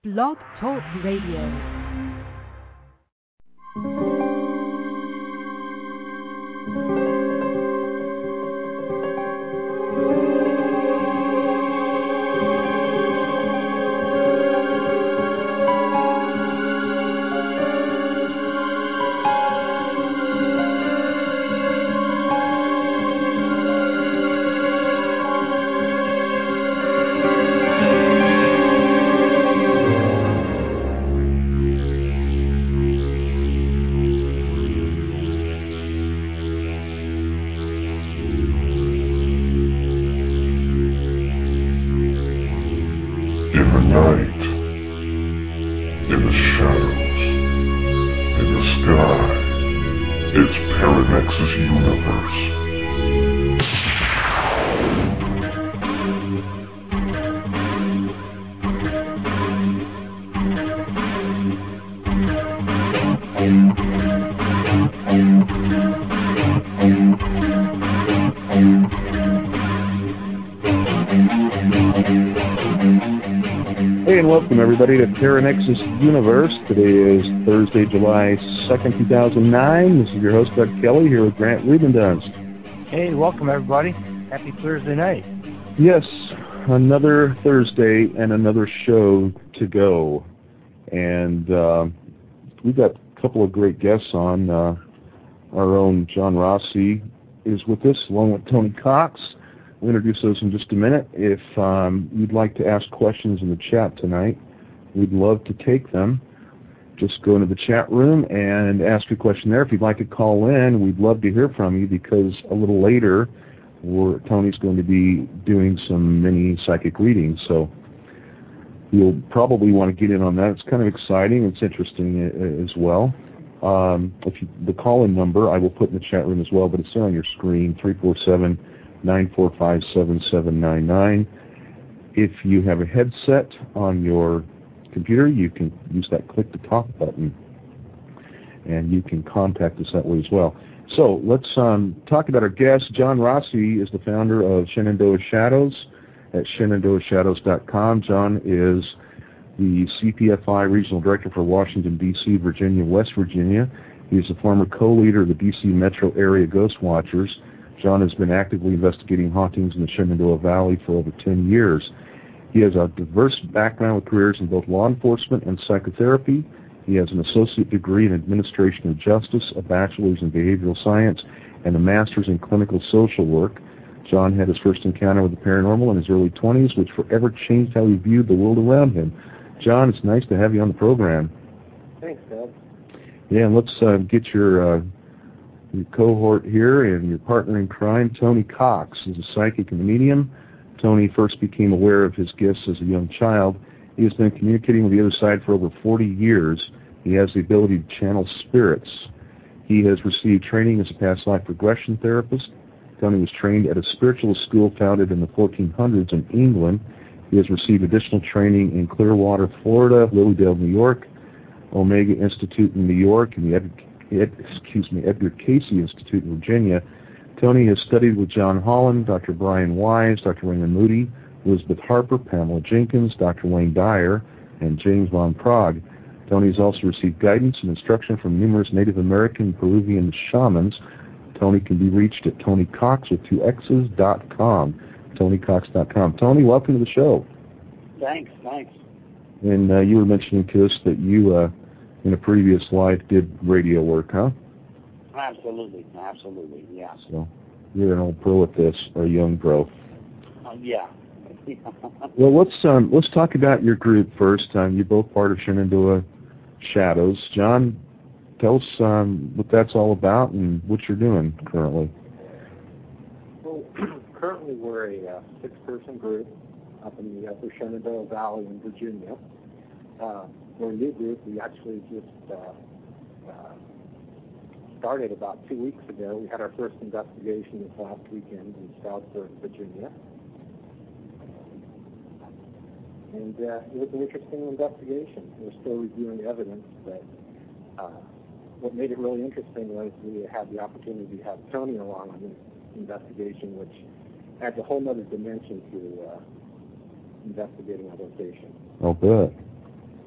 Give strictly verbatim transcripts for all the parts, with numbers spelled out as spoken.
Blog Talk Radio. Everybody to Paranexus Universe. Today is Thursday, July second, two thousand nine. This is your host, Doug Kelly, here with Grant Rubenduns. Hey, welcome everybody. Happy Thursday night. Yes, another Thursday and another show to go. And uh, we've got a couple of great guests on. Uh, our own John Rossi is with us, along with Tony Cox. We'll introduce those in just a minute. If um, you'd like to ask questions in the chat tonight, we'd love to take them. Just go into the chat room and ask a question there. If you'd like to call in, we'd love to hear from you, because a little later, we're, Tony's going to be doing some mini psychic readings. So you'll probably want to get in on that. It's kind of exciting. It's interesting as well. Um, if you, the call-in number, I will put in the chat room as well, but it's there on your screen, three four seven, nine four five, seven seven nine nine. If you have a headset on your computer, you can use that click to talk button, and you can contact us that way as well. So let's um, talk about our guest. John Rossi is the founder of Shenandoah Shadows at shenandoah shadows dot com. John is the C P F I Regional Director for Washington, D C, Virginia, West Virginia. He is the former co-leader of the D C Metro Area Ghost Watchers. John has been actively investigating hauntings in the Shenandoah Valley for over ten years. He has a diverse background with careers in both law enforcement and psychotherapy. He has an associate degree in administration of justice, a bachelor's in behavioral science, and a master's in clinical social work. John had his first encounter with the paranormal in his early twenties, which forever changed how he viewed the world around him. John, it's nice to have you on the program. Thanks, Doug. Yeah, and let's uh, get your, uh, your cohort here and your partner in crime. Tony Cox is a psychic and a medium. Tony first became aware of his gifts as a young child. He has been communicating with the other side for over forty years. He has the ability to channel spirits. He has received training as a past life regression therapist. Tony was trained at a spiritualist school founded in the fourteen hundreds in England. He has received additional training in Clearwater, Florida, Lilydale, New York, Omega Institute in New York, and the Ed, Ed, excuse me, Edgar Cayce Institute in Virginia. Tony has studied with John Holland, Doctor Brian Wise, Doctor Raymond Moody, Elizabeth Harper, Pamela Jenkins, Doctor Wayne Dyer, and James Von Prague. Tony has also received guidance and instruction from numerous Native American and Peruvian shamans. Tony can be reached at Tony Cox with two X's dot com. Tony Cox dot com. Tony, welcome to the show. Thanks, thanks. And uh, you were mentioning to us that you, uh, in a previous life, did radio work, huh? Absolutely, absolutely, yeah. So you're an old pro at this, or a young pro. Uh, yeah. Well, let's um, let's talk about your group first. Um, you're both part of Shenandoah Shadows. John, tell us um, what that's all about and what you're doing currently. Well, currently we're a uh, six-person group up in the Upper Shenandoah Valley in Virginia. Uh, we're a new group. We actually just uh, uh, started about two weeks ago. We had our first investigation this last weekend in Stroudsburg, Virginia. And uh, it was an interesting investigation. We're still reviewing evidence, but uh, what made it really interesting was we had the opportunity to have Tony along on this investigation, which adds a whole other dimension to uh, investigating a location. Oh, good.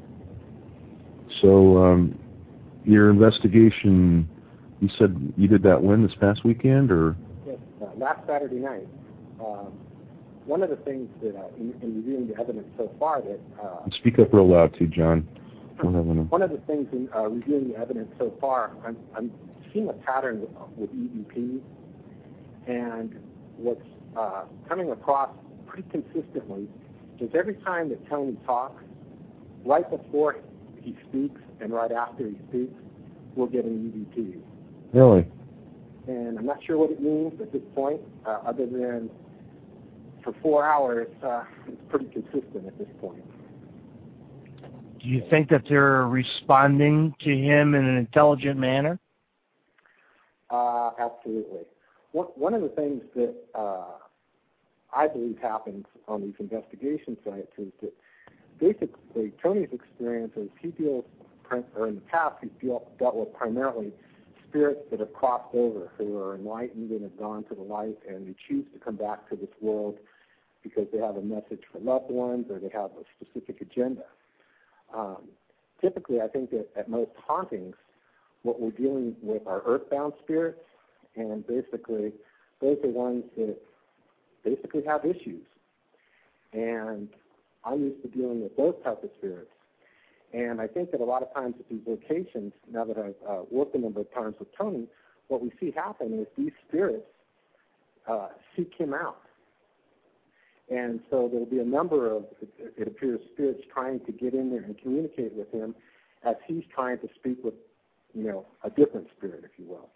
So um, your investigation, you said you did that when, this past weekend, or? Yes, uh, last Saturday night. Um, one of the things that, uh, in, in reviewing the evidence so far that... Uh, Speak up real loud too, John. We're having a... One of the things in uh, reviewing the evidence so far, I'm, I'm seeing a pattern with, with E V P, and what's uh, coming across pretty consistently is every time that Tony talks, right before he speaks and right after he speaks, we're getting E V Ps. Really? And I'm not sure what it means at this point, uh, other than for four hours, uh, it's pretty consistent at this point. Do you think that they're responding to him in an intelligent manner? Uh, absolutely. One, one of the things that uh, I believe happens on these investigation sites is that basically Tony's experience is he deals, or in the past, he's dealt, dealt with primarily spirits that have crossed over, who are enlightened and have gone to the light, and they choose to come back to this world because they have a message for loved ones or they have a specific agenda. Um, typically, I think that at most hauntings, what we're dealing with are earthbound spirits, and basically those are ones that basically have issues. And I'm used to dealing with those types of spirits. And I think that a lot of times at these locations, now that I've uh, worked a number of times with Tony, what we see happen is these spirits uh, seek him out. And so there will be a number of, it, it appears, spirits trying to get in there and communicate with him as he's trying to speak with, you know, a different spirit, if you will.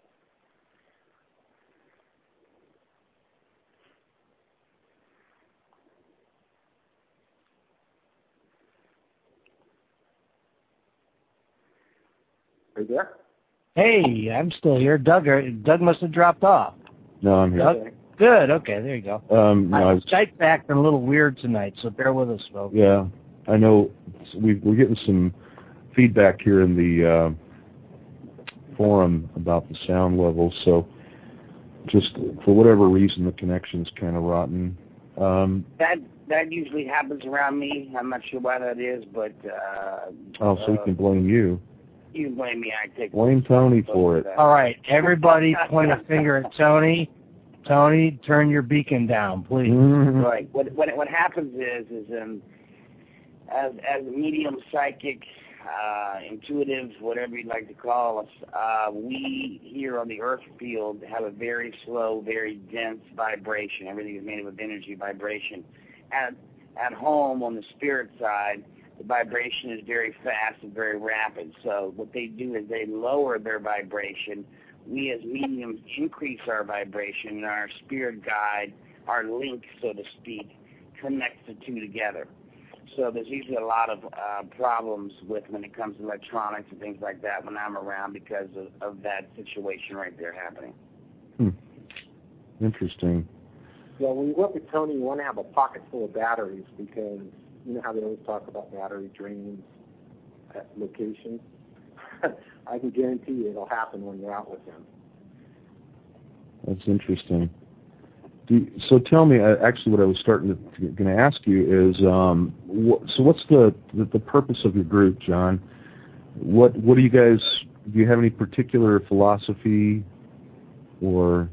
Are you there? Hey, I'm still here. Doug, Doug must have dropped off. No, I'm here. Doug? Good. Okay, there you go. Um, no, My I was, Skype's acting a little weird tonight, so bear with us, folks. yeah, I know we, we're getting some feedback here in the uh, forum about the sound levels, so just for whatever reason the connection's kind of rotten. Um, That that usually happens around me. I'm not sure why that is, but uh, oh, so we uh, can blame you. you can blame me. I take Blame Tony for it. All right, everybody point a finger at Tony. Tony, turn your beacon down, please. Right. What what what happens is is um as as a medium, psychic, uh, intuitive, whatever you'd like to call us, uh, we here on the earth field have a very slow, very dense vibration. Everything is made up of energy vibration. At at home on the spirit side, the vibration is very fast and very rapid. So what they do is they lower their vibration. We as mediums increase our vibration, and our spirit guide, our link, so to speak, connects the two together. So there's usually a lot of uh, problems with when it comes to electronics and things like that when I'm around because of, of that situation right there happening. Hmm. Interesting. Well, when you work with Tony, you want to have a pocket full of batteries because you know how they always talk about battery drains at locations? I can guarantee you it'll happen when you're out with him. That's interesting. Do, so tell me, uh, actually what I was starting to, to going to ask you is, um, wh- so what's the, the, the purpose of your group, John? What what do you guys, do you have any particular philosophy or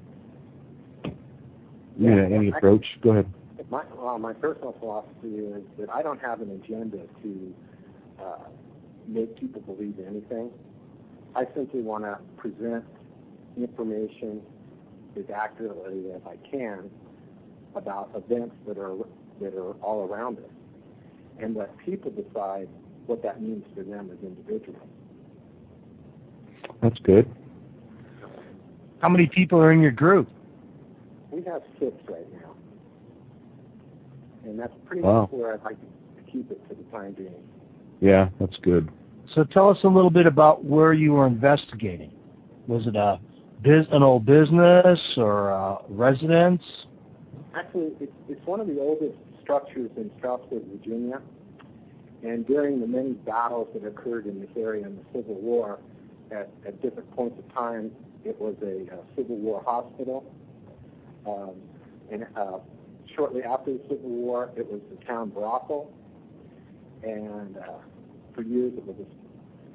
you know, any approach? Go ahead. My, well, my personal philosophy is that I don't have an agenda to uh, make people believe anything. I simply want to present information as accurately as I can about events that are that are all around us, and let people decide what that means for them as individuals. That's good. How many people are in your group? We have six right now, and that's pretty Wow. much where I'd like to keep it for the time being. Yeah, that's good. So tell us a little bit about where you were investigating. Was it a biz, an old business or a residence? Actually, it's, it's one of the oldest structures in Stroudsburg, Virginia. And during the many battles that occurred in this area in the Civil War, at, at different points of time, it was a, a Civil War hospital. Um, and uh, shortly after the Civil War, it was the town brothel. And uh, for years, it was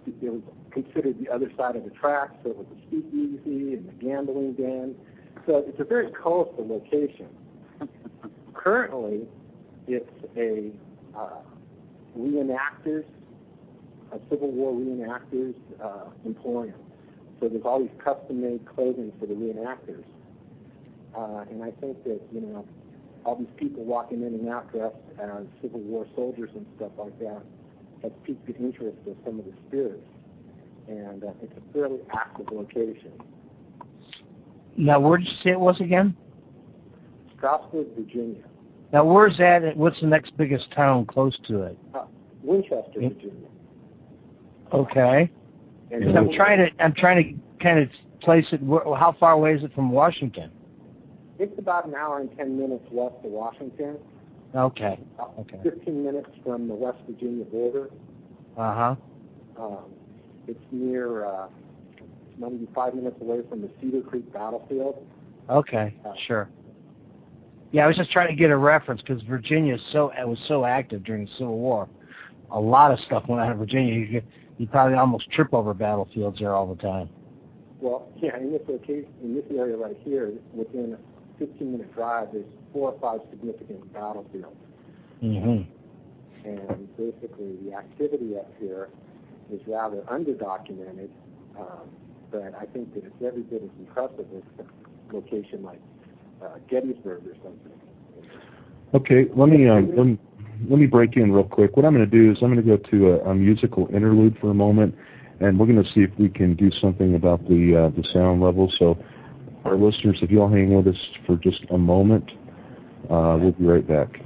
it was considered the other side of the track, so it was a speakeasy and the gambling den. So it's a very colorful location. Currently, it's a uh, reenactors, a Civil War reenactors uh, emporium. So there's all these custom-made clothing for the reenactors. Uh, and I think that, you know, all these people walking in and out dressed as Civil War soldiers and stuff like that has piqued the interest of some of the spirits. And uh, it's a fairly active location. Now, where did you say it was again? Strasburg, Virginia. Now, where's that? What's the next biggest town close to it? Uh, Winchester, Virginia. Okay. And I'm trying to I'm trying to kind of place it. How far away is it from Washington? It's about an hour and ten minutes west of Washington. Okay. Okay. Fifteen minutes from the West Virginia border. Uh huh. Um, it's near, uh, maybe five minutes away from the Cedar Creek battlefield. Okay. Uh, sure. Yeah, I was just trying to get a reference because Virginia so it was so active during the Civil War. A lot of stuff went on in Virginia. You could, you probably almost trip over battlefields there all the time. Well, yeah, in this location, in this area right here, within a fifteen-minute drive, there's four or five significant battlefields. Mm-hmm. And basically, the activity up here is rather underdocumented, um, but I think that it's every bit as impressive as a location like uh, Gettysburg or something. Okay, let me, um, let me let me break in real quick. What I'm going to do is I'm going to go to a, a musical interlude for a moment, and we're going to see if we can do something about the uh, the sound level. So, our listeners, if you'll hang with us for just a moment, uh, we'll be right back.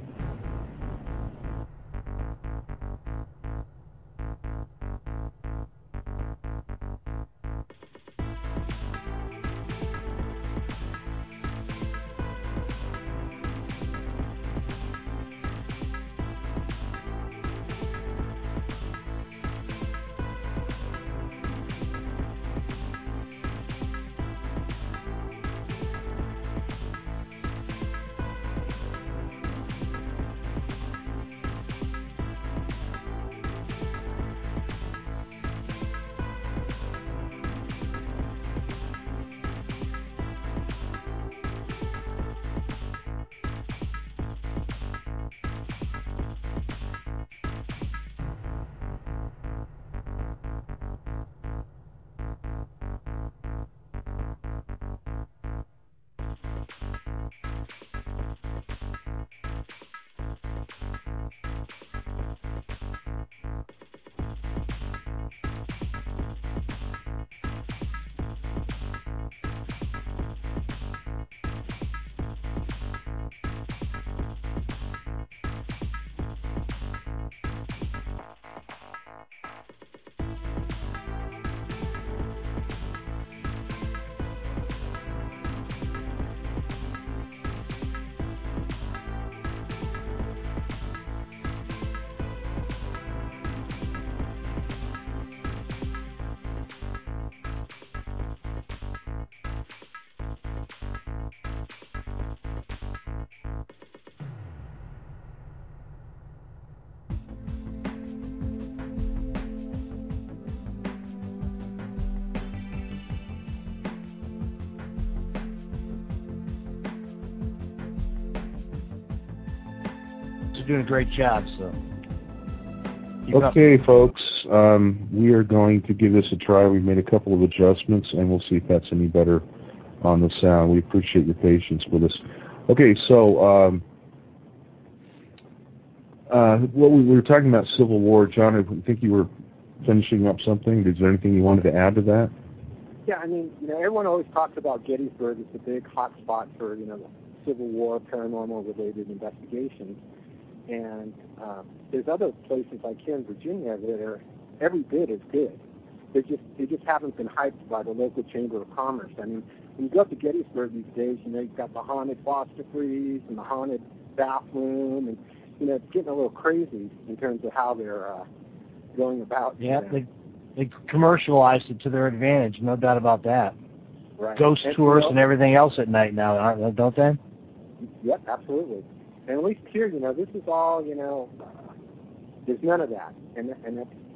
You're doing a great job, so. Okay, folks, um, we are going to give this a try. We've made a couple of adjustments, and we'll see if that's any better on the sound. We appreciate your patience with us. Okay, so um, uh, what we, we were talking about Civil War. John, I think you were finishing up something. Is there anything you wanted to add to that? Yeah, I mean, you know, everyone always talks about Gettysburg as the big hot spot for, you know, the Civil War, paranormal-related investigations. And um, there's other places like here in Virginia that are every bit as good. They just they just haven't been hyped by the local Chamber of Commerce. I mean, when you go up to Gettysburg these days, you know, you've got the haunted Foster Freeze and the haunted bathroom, and you know, it's getting a little crazy in terms of how they're uh, going about. Yeah, you know. they they commercialized it to their advantage, no doubt about that. Right. Ghost and, tours you know, and everything else at night now, aren't, don't they? Yep, absolutely. And at least here, you know, this is all, you know, uh, there's none of that. And and that's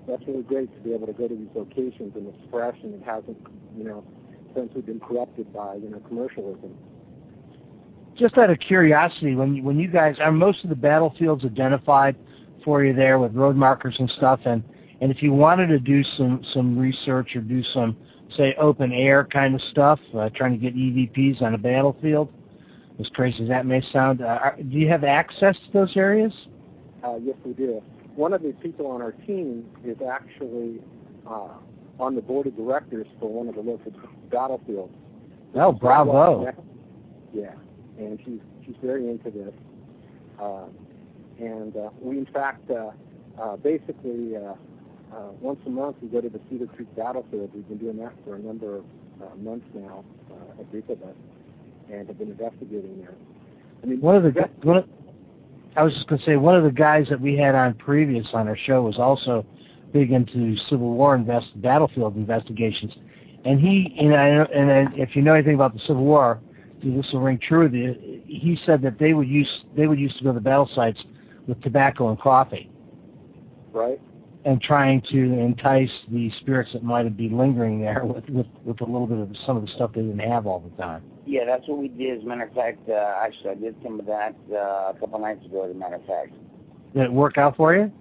that's really great to be able to go to these locations and it's fresh and it hasn't, you know, essentially been corrupted by, you know, commercialism. Just out of curiosity, when you, when you guys are most of the battlefields identified for you there with road markers and stuff, and and if you wanted to do some some research or do some, say, open air kind of stuff, uh, trying to get E V Ps on a battlefield, as crazy as that may sound, uh, are, do you have access to those areas? Uh, yes, we do. One of the people on our team is actually uh, on the board of directors for one of the local battlefields. Oh, bravo! Yeah, and she's she's very into this. Uh, and uh, we, in fact, uh, uh, basically uh, uh, once a month we go to the Cedar Creek battlefield. We've been doing that for a number of uh, months now, uh, a group of us, and have been investigating there. I mean, one of the one of, I was just going to say, one of the guys that we had on previous on our show was also big into Civil War invest, battlefield investigations. And he, and, I, and if you know anything about the Civil War, this will ring true with you, he said that they would use they would used to go to the battle sites with tobacco and coffee. Right. And trying to entice the spirits that might be lingering there with, with, with a little bit of some of the stuff they didn't have all the time. Yeah, that's what we did. As a matter of fact, uh, actually, I did some of that uh, a couple nights ago, as a matter of fact. Did it work out for you?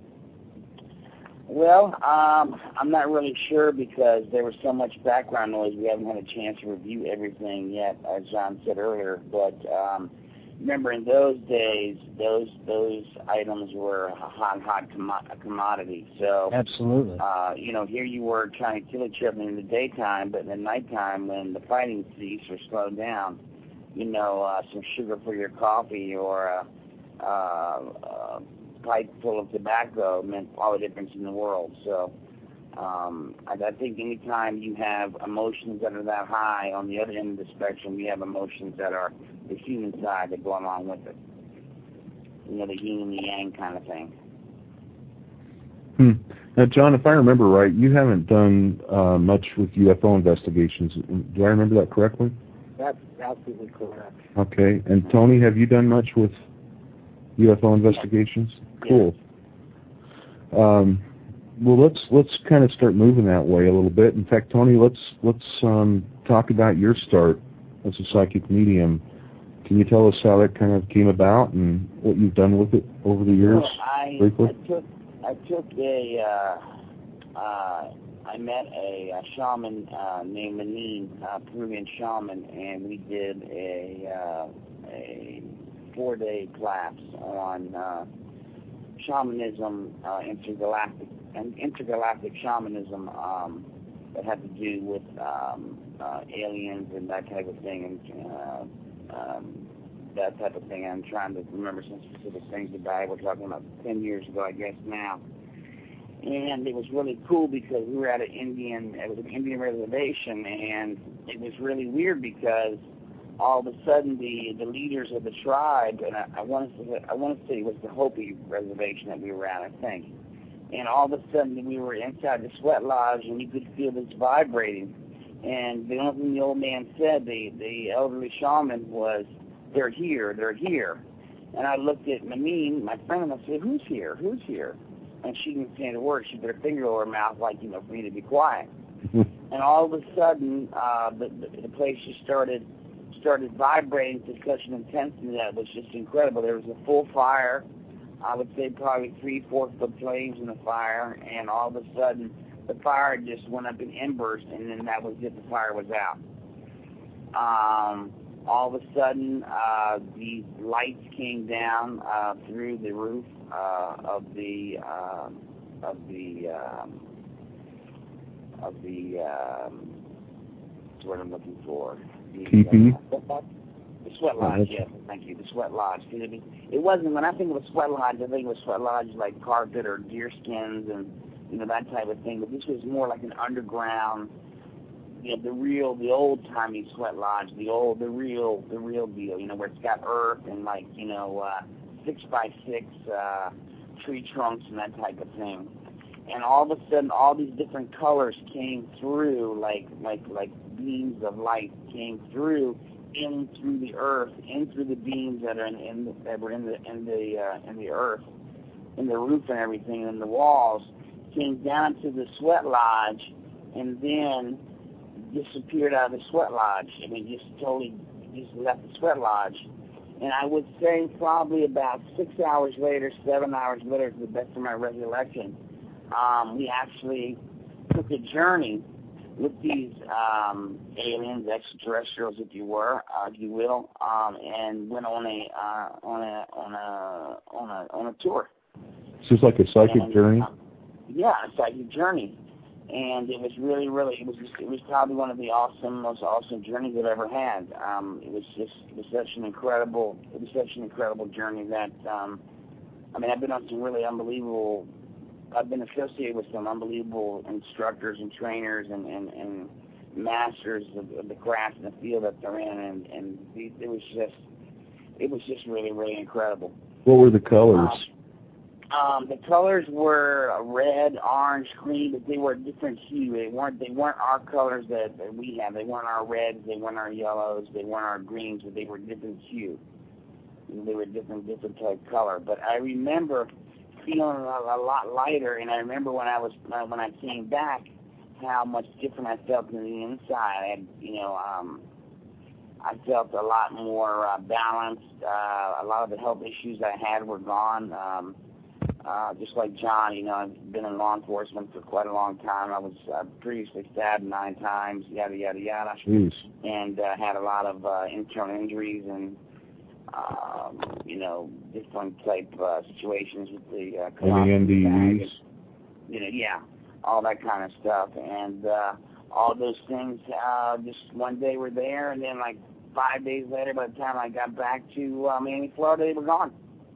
Well, um, I'm not really sure because there was so much background noise. We haven't had a chance to review everything yet, as John said earlier. But um, remember, in those days, those those items were a hot, hot commo- commodity. So absolutely, uh, you know, here you were trying to kill each other in the daytime, but in the nighttime, when the fighting ceased or slowed down, you know, uh, some sugar for your coffee or a uh, uh, pipe full of tobacco meant all the difference in the world. So um, I, I think anytime you have emotions that are that high, on the other end of the spectrum, you have emotions that are the human side that go along with it. You know, the yin and the yang kind of thing. Hmm. Now, John, if I remember right, you haven't done uh, much with U F O investigations. Do I remember that correctly? That's absolutely correct. Okay. And Tony, have you done much with U F O investigations? Yes. Cool. Um, well, let's let's kind of start moving that way a little bit. In fact, Tony, let's let's um, talk about your start as a psychic medium. Can you tell us how that kind of came about and what you've done with it over the years? Well, I, briefly? I took I took a uh, uh, I met a, a shaman uh, named Manin, a Peruvian shaman, and we did a uh, a four day class on uh, shamanism, uh, intergalactic and intergalactic shamanism um, that had to do with um, uh, aliens and that type of thing, and uh, um, that type of thing. I'm trying to remember some specific things about it. We're talking about ten years ago, I guess now. And it was really cool because we were at an Indian, it was an Indian reservation, and it was really weird because all of a sudden the, the leaders of the tribe, and I, I want to say, I want to say it was the Hopi reservation that we were at, I think. And all of a sudden we were inside the sweat lodge, and you could feel this vibrating. And the only thing the old man said, the, the elderly shaman, was, "They're here, they're here." And I looked at Mamin, my friend, and I said, "Who's here? Who's here?" And she didn't say a word. She put her finger over her mouth, like, you know, for me to be quiet. And all of a sudden, uh, the, the, the place just started started vibrating to such an intensity that was just incredible. There was a full fire. I would say probably three, four foot flames in the fire, and all of a sudden, the fire just went up in embers, and then that was it. The fire was out. Um, all of a sudden, uh, these lights came down uh, through the roof uh, of the uh, of the um, of the um, that's what I'm looking for. The, Teepee? Uh, the sweat lodge, yes, thank you. The sweat lodge. It wasn't, when I think of a sweat lodge, I think of a sweat lodge like carpet or deer skins and, you know, that type of thing. But this was more like an underground, you know, the real, the old-timey sweat lodge, the old, the real, the real deal, you know, where it's got earth and, like, you know, uh, six by six uh, tree trunks and that type of thing. And all of a sudden, all these different colors came through, like, like, like beams of light came through, in through the earth, in through the beams that are in, in the, that were in the in the uh, in the earth, in the roof and everything, and the walls. came down to the sweat lodge, and then disappeared out of the sweat lodge. I mean, just totally just left the sweat lodge. And I would say probably about six hours later, seven hours later, to the best of my recollection, um, we actually took a journey with these um, aliens, extraterrestrials, if you were, uh, if you will, um, and went on a uh, on a on a on a on a tour. This is like a psychic and, journey. Uh, yeah, a psychic journey, and it was really, really, it was just, it was probably one of the awesome, most awesome journeys I've ever had. Um, it was just, it was such an incredible, it was such an incredible journey that, um, I mean, I've been on some really unbelievable. I've been associated with some unbelievable instructors and trainers and, and, and masters of, of the craft and the field that they're in, and, and it was just, it was just really, really incredible. What were the colors? Um, um, the colors were red, orange, green, but they were different hue. They weren't, they weren't our colors that, that we have. They weren't our reds. They weren't our yellows. They weren't our greens, but they were different hue. They were different, different type color. But I remember feeling a, a lot lighter, and I remember when I was when I came back, how much different I felt in the inside. I had, you know, um, I felt a lot more uh, balanced. Uh, a lot of the health issues I had were gone. Um, uh, just like John, you know, I've been in law enforcement for quite a long time. I was uh, previously stabbed nine times, yada yada yada, Jeez. and uh, had a lot of uh, internal injuries and. Um, you know, different type uh, situations with the uh, Any N D Es? You know, yeah, all that kind of stuff, and uh, all those things. Uh, just one day were there, and then like five days later, by the time I got back to uh, Miami, Florida, they were gone.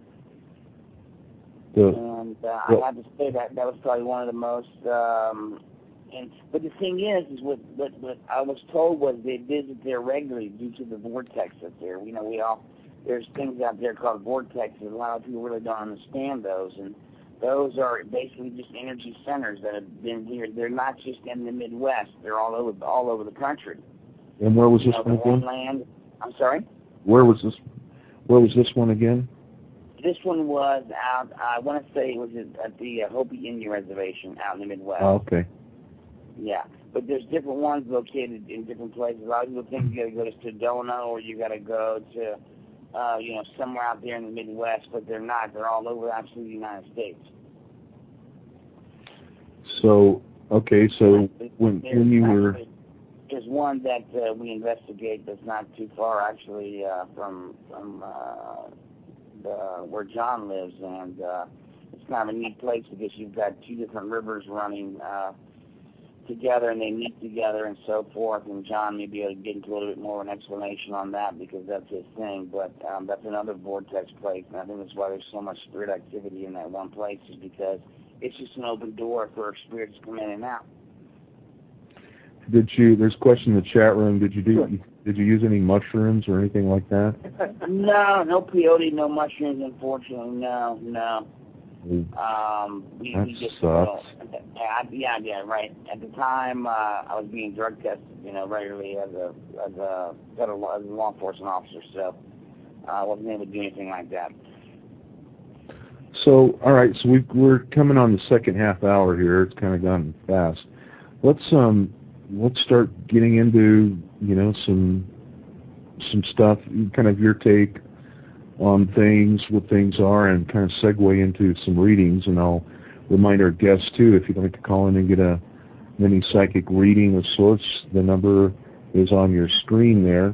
The, and uh, well, I have to say that that was probably one of the most. Um, and but the thing is, is what, what what I was told was they visit there regularly due to the vortex that's there. You know, we all. There's things out there called vortexes. A lot of people really don't understand those, and those are basically just energy centers that have been here. They're not just in the Midwest. They're all over all over the country. and where was You this know, one the again? land. I'm sorry. Where was this? Where was this one again? This one was out. I want to say it was at, at the uh, Hopi Indian Reservation out in the Midwest. Oh, okay. Yeah, but there's different ones located in different places. A lot of people think you got to go to Sedona or you got to go to. Uh, you know, somewhere out there in the Midwest, but they're not. They're all over actually the United States. So, okay, so when there's when you actually, were... There's one that uh, we investigate that's not too far, actually, uh, from from uh, the, where John lives, and uh, it's kind of a neat place because you've got two different rivers running uh, together, and they meet together and so forth, and John may be able to get into a little bit more of an explanation on that because that's his thing, but um, that's another vortex place, and I think that's why there's so much spirit activity in that one place is because it's just an open door for spirits to come in and out. Did you, there's a question in the chat room, did you do, did you use any mushrooms or anything like that? No, no peyote, no mushrooms, unfortunately, no, no. Um, we, that we just, sucks. You know, yeah, yeah, right. At the time, uh, I was being drug tested, you know, regularly as a as a federal as a law enforcement officer, so uh, I wasn't able to do anything like that. So, all right, so we we're coming on the second half hour here. It's kind of gone fast. Let's um let's start getting into you know some some stuff, kind of your take on things, what things are, and kind of segue into some readings. And I'll remind our guests, too, if you'd like to call in and get a mini psychic reading of sorts, the number is on your screen there.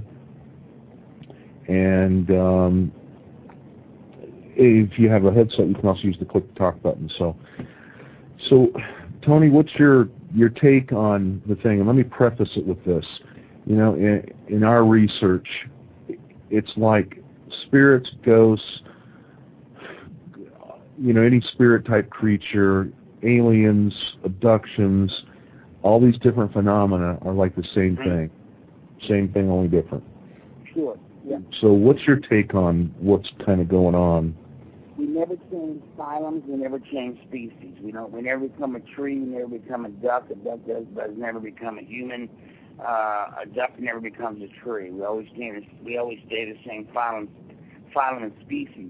And um, if you have a headset, you can also use the click to talk button. So, so Tony, what's your, your take on the thing? And let me preface it with this. You know, in, in our research, it's like spirits, ghosts, you know, any spirit-type creature, aliens, abductions, all these different phenomena are like the same thing. Same thing, only different. Sure, yeah. So what's your take on what's kind of going on? We never change phylums, we never change species. We don't. We never become a tree, we never become a duck. A duck does, does never become a human. Uh, a duck never becomes a tree. We always stay. We always stay the same phylum, phylum and species.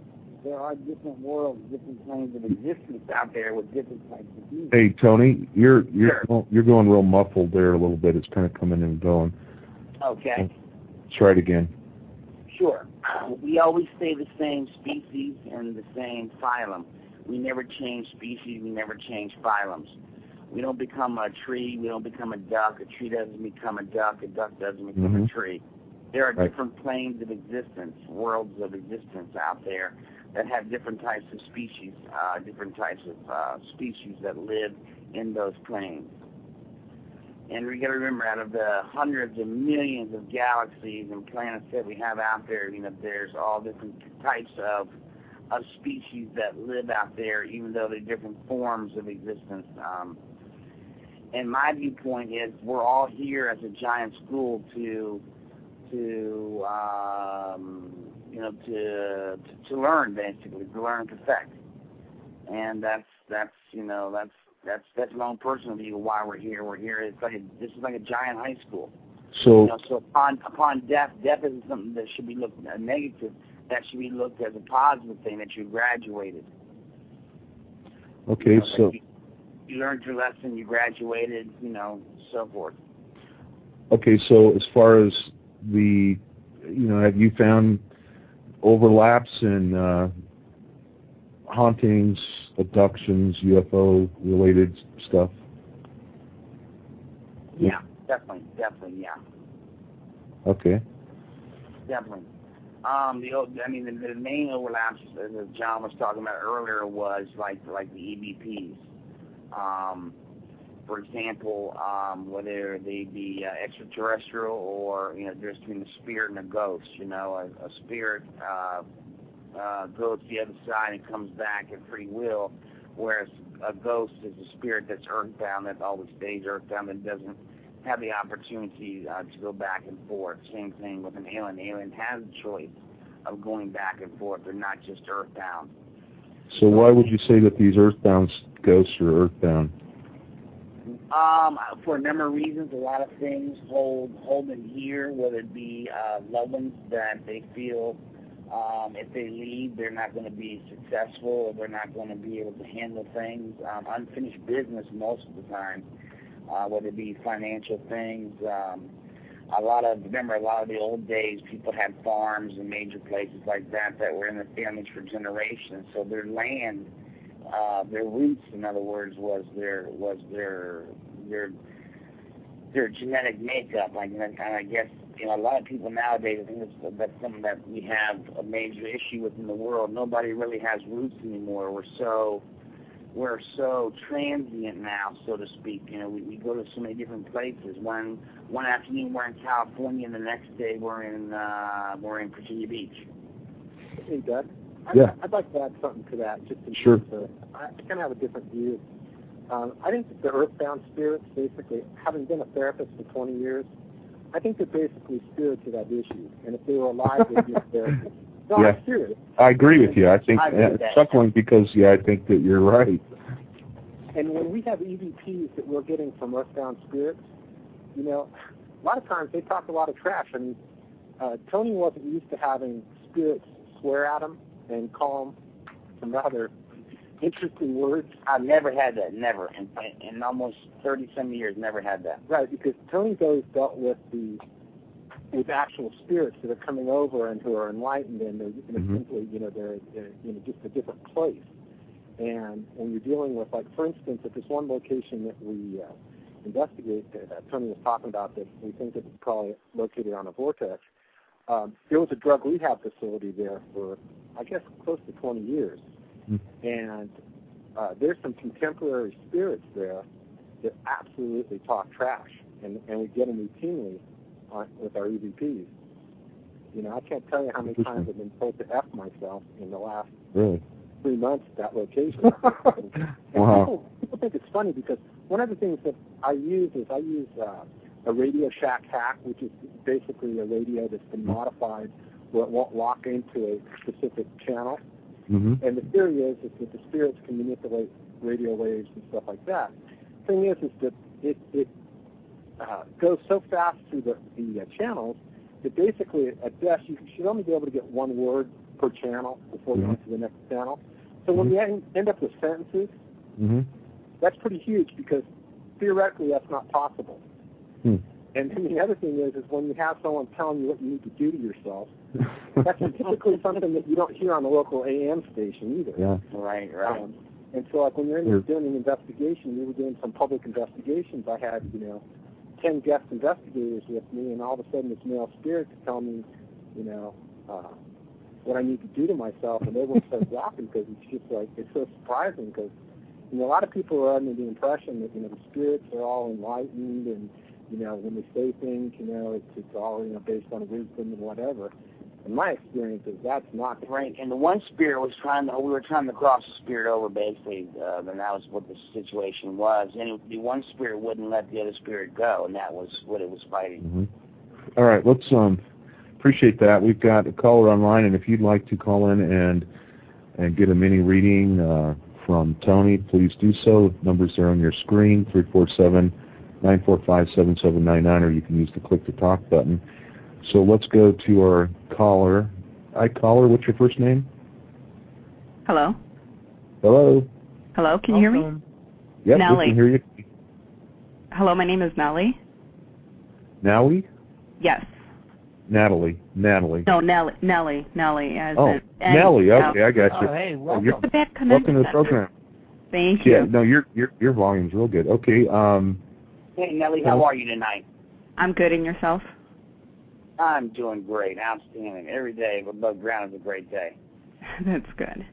there are different worlds, different planes of existence out there with different types of beings. Hey, Tony, you're you're Sure. you're going real muffled there a little bit. It's kind of coming and going. Okay. Try it again. Sure. We always stay the same species and the same phylum. We never change species. We never change phylums. We don't become a tree. We don't become a duck. A tree doesn't become a duck. A duck doesn't become Mm-hmm. a tree. There are Right. different planes of existence, worlds of existence out there that have different types of species, uh, different types of uh, species that live in those planes. And we got to remember, out of the hundreds of millions of galaxies and planets that we have out there, you know, there's all different types of of species that live out there, even though they're different forms of existence. Um, and my viewpoint is, we're all here as a giant school to to um, you know to, to to learn, basically, to learn and perfect. And that's that's you know that's. That's that's my own personal view of why we're here. We're here. It's like a, this is like a giant high school. So, You know, so upon upon death, death isn't something that should be looked at negative. That should be looked as a positive thing, that you graduated. okay, You know, so like you, you learned your lesson, you graduated, you know, so forth. okay, so as far as the, you know, have you found overlaps in uh, hauntings, abductions, U F O related stuff? Yeah, definitely, definitely, yeah, Okay. definitely. Um, the o- I mean, the, the main overlaps that John was talking about earlier was like like the E V Ps. Um, for example, um, whether they be uh, extraterrestrial or, you know, there's between a spirit and a ghost. You know, a, a spirit uh, uh, goes to the other side and comes back at free will, whereas a ghost is a spirit that's earthbound, that always stays earthbound and doesn't have the opportunity uh, to go back and forth. Same thing with an alien. Alien has a choice of going back and forth. They're not just earthbound. So why would you say that these earthbound ghosts are earthbound? Um, for a number of reasons. A lot of things hold hold them here, whether it be uh, loved ones that they feel um, if they leave, they're not going to be successful, or they're not going to be able to handle things. Um, unfinished business most of the time, uh, whether it be financial things. Um, a lot of remember a lot of the old days, people had farms and major places like that that were in their families for generations. So their land. Uh, their roots, in other words, was their was their their their genetic makeup. Like, and I guess, you know, a lot of people nowadays, I think that's, that's something that we have a major issue with in the world. Nobody really has roots anymore. We're so we're so transient now, so to speak. You know, we, we go to so many different places. One one afternoon we're in California, and the next day we're in uh, we're in Virginia Beach. Hey, Doug. I'd, Yeah. I'd like to add something to that. Just in Sure. terms of, I kind of have a different view. Um, I think that the earthbound spirits, basically, having been a therapist for twenty years, I think they're basically spirits that have issues. And if they were alive, they'd be therapists. No, Yeah. I'm serious. I agree with you. I think I agree uh, with that. chuckling because yeah, I think that you're right. And when we have E V Ps that we're getting from earthbound spirits, you know, a lot of times they talk a lot of trash. I mean, uh, Tony wasn't used to having spirits swear at him and call him some rather interesting words. I've never had that, never. In, in almost thirty-some years, never had that. Right, because Tony's always dealt with the with actual spirits that are coming over and who are enlightened, and they're you know, Mhm. simply, you know, they're, they're you know just a different place. And when you're dealing with, like, for instance, at this one location that we uh, investigate that uh, Tony was talking about, that we think it's probably located on a vortex. Um, there was a drug rehab facility there for, I guess, close to twenty years. Mm. And uh, there's some contemporary spirits there that absolutely talk trash, and, and we get them routinely on, with our E V Ps. You know, I can't tell you how many times I've been told to F myself in the last Really? three months at that location. and Wow. people, people think it's funny because one of the things that I use is I use uh, a Radio Shack hack, which is basically a radio that's been modified where it won't lock into a specific channel. Mm-hmm. And the theory is, is that the spirits can manipulate radio waves and stuff like that. Thing is, is that it, it uh, goes so fast through the, the uh, channels that basically at best you should only be able to get one word per channel before mm-hmm. going to the next channel. So when mm-hmm. we end up with sentences, mm-hmm. that's pretty huge because theoretically that's not possible. Hmm. And then the other thing is, is when you have someone telling you what you need to do to yourself, that's typically something that you don't hear on the local A M station either. Yeah. Right, right. Um, and so, like, when you're in You're, doing an investigation, we were doing some public investigations. I had, you know, ten guest investigators with me, and all of a sudden this male spirit to tell me, you know, uh, what I need to do to myself, and everyone starts laughing because it's just like, it's so surprising because, you know, a lot of people are under the impression that, you know, the spirits are all enlightened and, you know, when they say things, you know, it's, it's all, you know, based on wisdom and whatever. And my experience is that's not the right. And the one spirit was trying to, we were trying to cross the spirit over basically, uh, and that was what the situation was. And it, the one spirit wouldn't let the other spirit go, and that was what it was fighting. Mm-hmm. All right, let's um appreciate that. We've got a caller online, and if you'd like to call in and and get a mini reading uh, from Tony, please do so. Numbers are on your screen: three four seven, nine four five, seven seven nine nine, or you can use the click to talk button. So let's go to our caller. Hi, caller. What's your first name? Hello. Hello. Hello. Can you hear me? Yep, Nellie. we can hear you. Hello. My name is Nellie. Nellie? Yes. Natalie. Natalie. No, Nellie. Nellie. Nellie. As oh, in, and, Nellie. Okay, uh, I got you. Oh, hey, welcome. You're, welcome to the program. Thank you. Yeah. No, your your your volume's real good. Okay. Um. Hey, Nellie, how are you tonight? I'm good, and yourself? I'm doing great, outstanding. Every day above ground is a great day. That's good.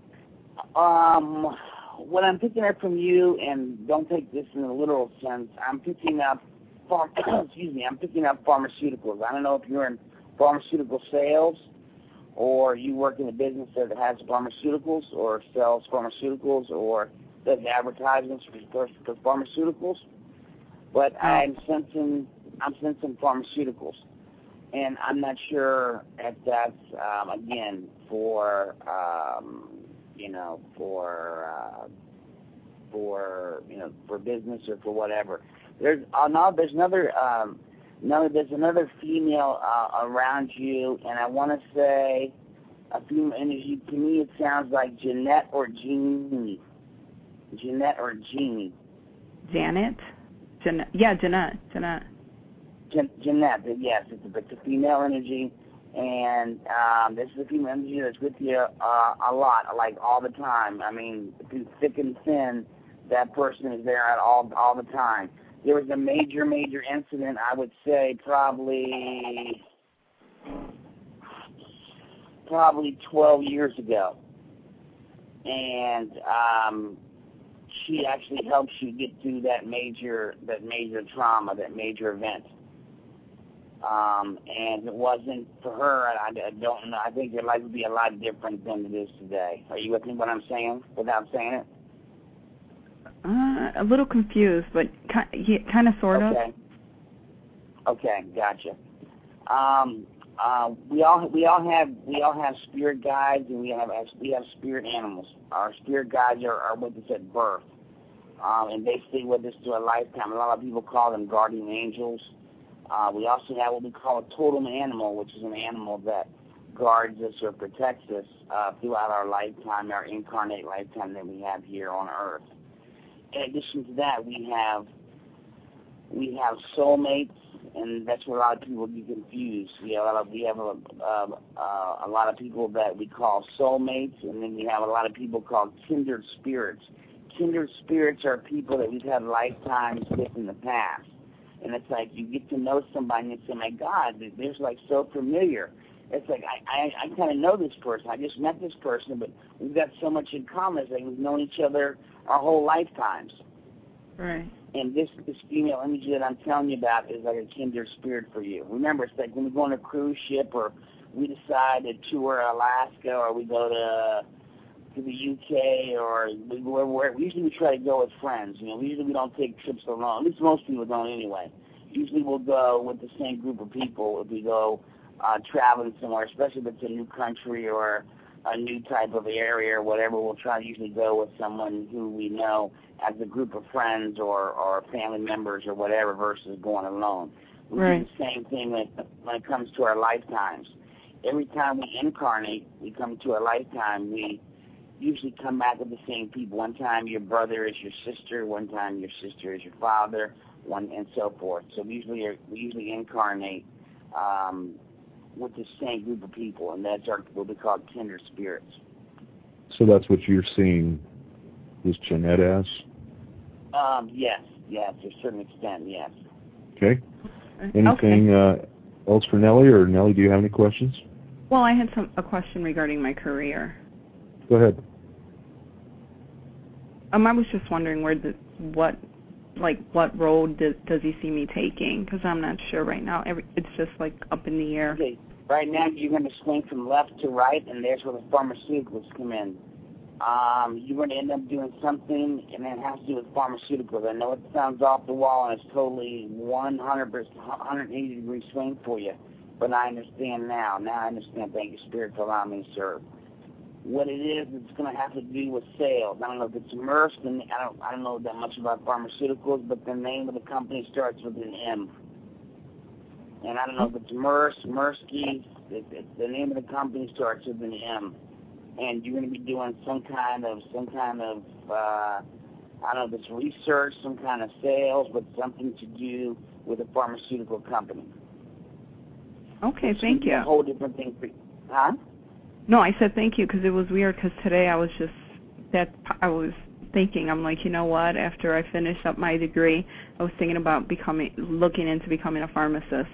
Um, what I'm picking up from you, and don't take this in a literal sense, I'm picking up, pharm- excuse me, I'm picking up pharmaceuticals. I don't know if you're in pharmaceutical sales, or you work in a business that has pharmaceuticals, or sells pharmaceuticals, or does advertisements for, for pharmaceuticals. But oh. I'm sensing, I'm sensing pharmaceuticals. And I'm not sure if that's, um, again, for, um, you know, for, uh, for, you know, for business or for whatever. There's, uh, no, there's another, um, no, there's another female uh, around you, and I want to say a female energy. To me, it sounds like Jeanette or Jeannie. Jeanette or Jeannie. Janet? Jeanette. Yeah, Jeanette. Jeanette. Jeanette, yes, it's a, it's a female energy, and um, this is a female energy that's with you uh, a lot, like all the time. I mean, through thick and thin, that person is there at all all the time. There was a major, major incident, I would say probably, probably twelve years ago, and um, she actually helps you get through that major, that major trauma, that major event. Um, and if it wasn't for her, I, I don't know. I think your life would be a lot different than it is today. Are you with me what I'm saying without saying it? Uh, a little confused, but kind of, sort of. Okay. Okay, gotcha. Um, uh, we all we all have we all have spirit guides, and we have we have spirit animals. Our spirit guides are, are with us at birth, um, and they stay with us through a lifetime. A lot of people call them guardian angels. Uh, we also have what we call a totem animal, which is an animal that guards us or protects us uh, throughout our lifetime, our incarnate lifetime that we have here on Earth. In addition to that, we have we have soulmates, and that's where a lot of people get confused. We have a lot of, we have a, uh, uh, a lot of people that we call soulmates, and then we have a lot of people called kindred spirits. Kindred spirits are people that we've had lifetimes with in the past. And it's like you get to know somebody and you say, my God, they're like so familiar. It's like I, I, I kind of know this person. I just met this person, but we've got so much in common. It's like we've known each other our whole lifetimes. Right. And this, this female energy that I'm telling you about is like a kindred spirit for you. Remember, it's like when we go on a cruise ship or we decide to tour Alaska or we go to to the U K or we go where usually we try to go with friends. You know, usually we don't take trips alone. At least most people don't anyway. Usually we'll go with the same group of people if we go uh, traveling somewhere, especially if it's a new country or a new type of area or whatever. We'll try to usually go with someone who we know as a group of friends or, or family members or whatever versus going alone. We right. do the same thing when it, when it comes to our lifetimes. every time we incarnate, we come to a lifetime, we usually come back with the same people. One time your brother is your sister, one time your sister is your father, one and so forth. So we usually are, we usually incarnate um, with the same group of people, and that's our what we call kindred spirits. So that's what you're seeing this Jeanette as? Um, yes, yes, to a certain extent, yes. Okay. Anything okay. uh, else for Nellie, or Nellie, do you have any questions? Well, I had some a question regarding my career. Go ahead. Um, I was just wondering where the what, like, what road does, does he see me taking? Because I'm not sure right now. Every, it's just like up in the air. Okay. Right now, you're going to swing from left to right, and there's where the pharmaceuticals come in. Um, you're going to end up doing something, and it has to do with pharmaceuticals. I know it sounds off the wall, and it's totally one hundred percent, one hundred eighty degree swing for you, but I understand now. Now I understand. Thank you, Spirit, for allowing me to serve. What it is, it's going to have to do with sales. I don't know if it's immersed, and I don't, I don't know that much about pharmaceuticals, but the name of the company starts with an M. And I don't know if it's Merce, Mersky, it, it, the name of the company starts with an M. And you're going to be doing some kind of, some kind of, uh, I don't know if it's research, some kind of sales, but something to do with a pharmaceutical company. Okay, it's thank you. A whole different thing for you. Huh? No, I said thank you because it was weird because today I was just, that I was thinking, I'm like, you know what, after I finish up my degree, I was thinking about becoming, looking into becoming a pharmacist.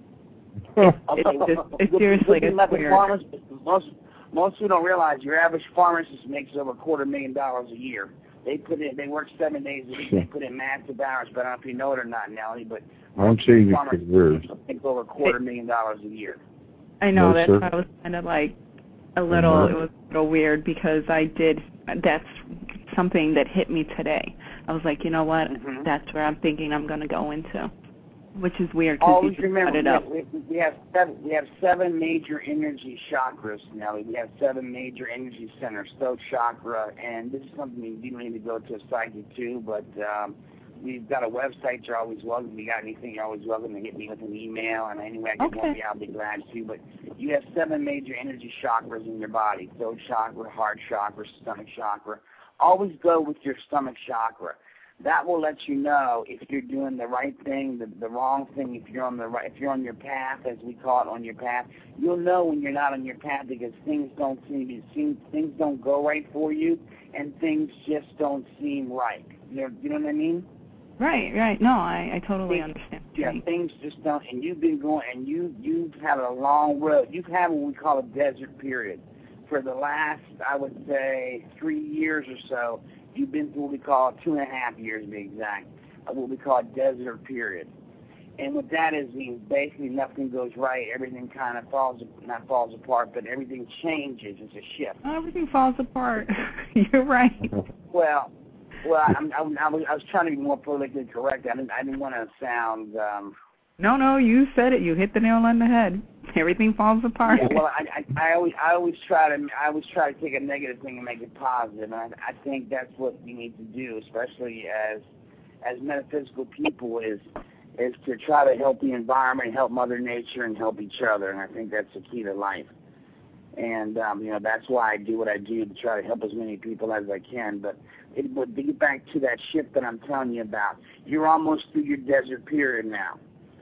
It, it, it, it, seriously, it's weird. Most, most people don't realize your average pharmacist makes over a quarter million dollars a year. They put in, they work seven days a week. They put in massive hours, but I don't know if you know it or not, Nellie, but I'm changing careers. Make over a quarter million dollars a year. I know, no, that's sir. why I was kind of like a little, it was a little weird because I did, that's something that hit me today. I was like, you know what, mm-hmm. that's where I'm thinking I'm going to go into. Which is weird because you just remember, it up. We, we have seven. We have seven major energy chakras, Nellie. We have seven major energy centers, throat chakra, and this is something you don't need to go to a psychic too. But um, we've got a website. You're always welcome. If you got anything, you're always welcome to hit me with an email. And anyway, I can help you. I'll be glad to. But you have seven major energy chakras in your body: throat chakra, heart chakra, stomach chakra. Always go with your stomach chakra. That will let you know if you're doing the right thing, the, the wrong thing. If you're on the right, if you're on your path, as we call it, on your path, you'll know when you're not on your path because things don't seem to seem things don't go right for you, and things just don't seem right. You know, you know what I mean? Right, right. No, I, I totally things, understand. Yeah, things just don't. And you've been going, and you you've had a long road. You've had what we call a desert period for the last, I would say, three years or so. You've been through what we call two and a half years, to be exact, of what we call a desert period. And what that is means basically nothing goes right. Everything kind of falls, not falls apart, but everything changes. It's a shift. Everything falls apart. You're right. Well, well, I'm, I, I, was, I was trying to be more politically correct. I didn't, I didn't want to sound. Um, no, no, you said it. You hit the nail on the head. Everything falls apart. Yeah, well, I, I, I always, I always try to, I always try to take a negative thing and make it positive, and I, I think that's what we need to do, especially as, as metaphysical people, is, is to try to help the environment, help Mother Nature, and help each other, and I think that's the key to life. And um, you know, that's why I do what I do, to try to help as many people as I can. But it would get back to that shift that I'm telling you about. You're almost through your desert period now.